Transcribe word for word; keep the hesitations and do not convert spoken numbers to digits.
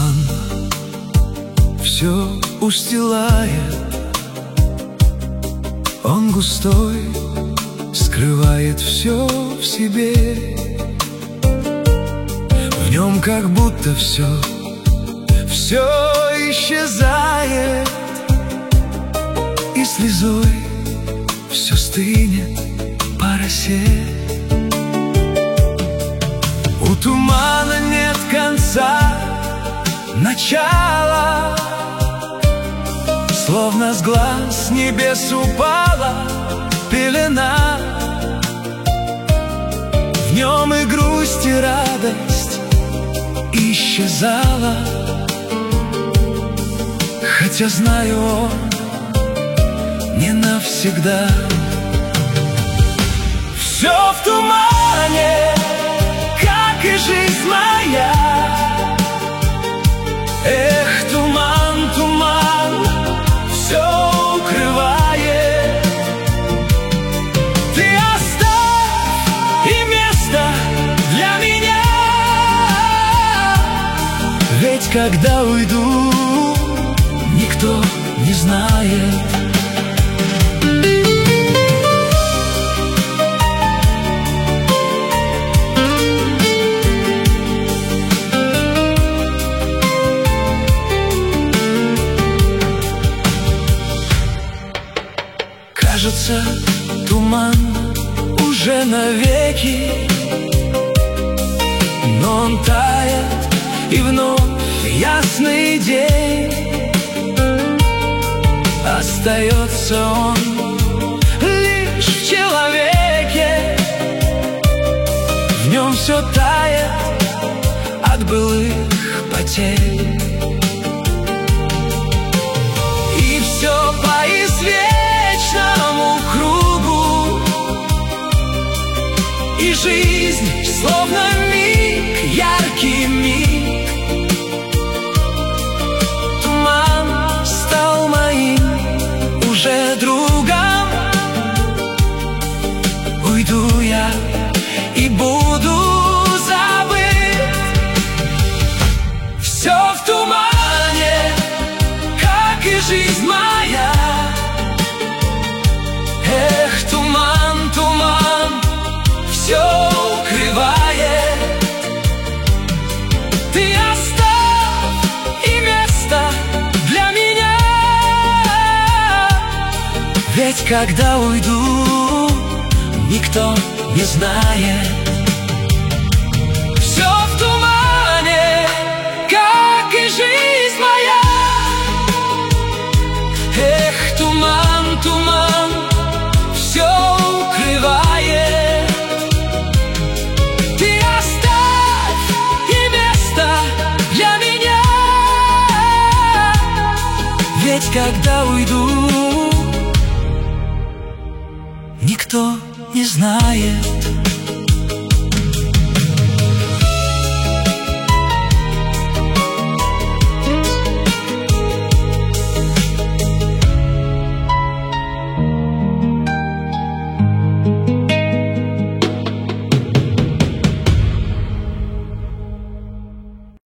Туман все устилает, он густой, скрывает все в себе. В нем как будто все, все исчезает, и слезой все стынет по росе. У тумана нет конца, начала, словно с глаз небес упала пелена. В нем и грусть, и радость исчезала, хотя знаю, он не навсегда. Все в тумане, как и жизнь моя. Эх, туман, туман, все укрывает. Ты оставь и место для меня, ведь когда уйду, никто не знает. Кажется, туман уже навеки, но он тает, и вновь ясный день. Остается он лишь в человеке, в нем все тает от былых потерь. И все по извечному кругу, и жизнь словно миг, яркий миг. Туман стал моим уже другом. Уйду я и буду забыт. Все в тумане, как и жизнь моя. Эх, туман, туман, все укрывает. Ты оставь и место для меня, ведь когда уйду, никто не знает. Все в тумане, как и жизнь моя. Эх, туман, туман, все укрывает. Ты оставь и место для меня, ведь когда уйду, никто не знает.